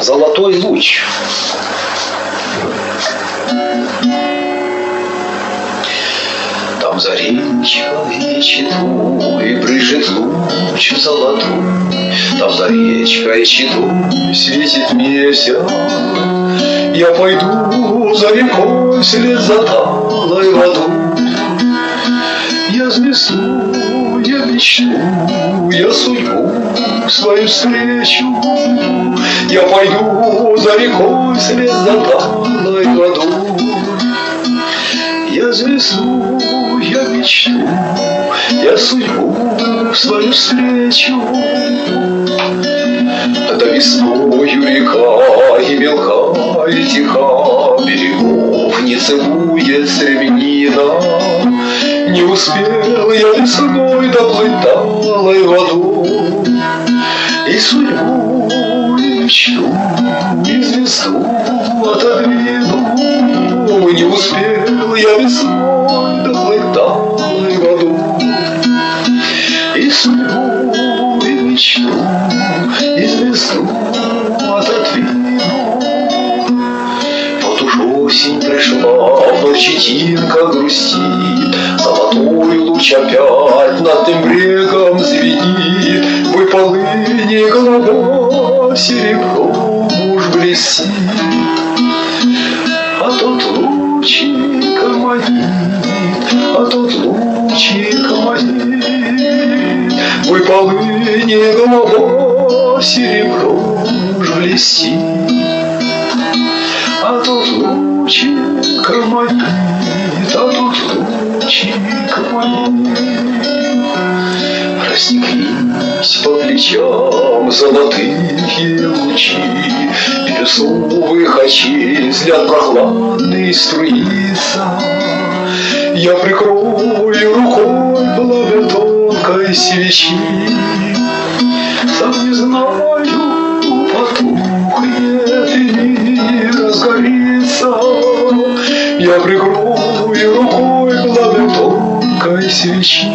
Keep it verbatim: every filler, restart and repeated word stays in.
Золотой луч. Там за речкой читой брыжет луч золотой, там за речкой читой светит месяц. Я пойду за рекой вслед за талой водой. Я звезду, я мечту, я судьбу свою встречу. Я пойду за рекой вслед за талой водой. Я звезду, я мечту, я судьбу свою встречу. Да весною река и мелка, и тиха, берегов не целует стремнина. Не успел я весной доплыть талой водой. И судьбу, и мечту, и звезду отодвину. Не успел я весной доплыть талой водой. И судьбу, и мечту, и звезду отодвину. Вот уж осень пришла, вновь Читинка грустит. Золотой луч опять над тем брегом звенит. Вы полыни голова серебром уж блестит. А тот лучик манит, а тот лучик манит. Вы полыни голова серебром уж блестит. А тот лучик манит, а тот лучик манит. Растеклись по плечам золотые лучи, бирюзовых очей взгляд прохладный струится. Я прикрою рукой пламя тонкой свечи. Сам не знаю, потухнет или разгорится. Я прикрою рукой пламя тонкой свечи.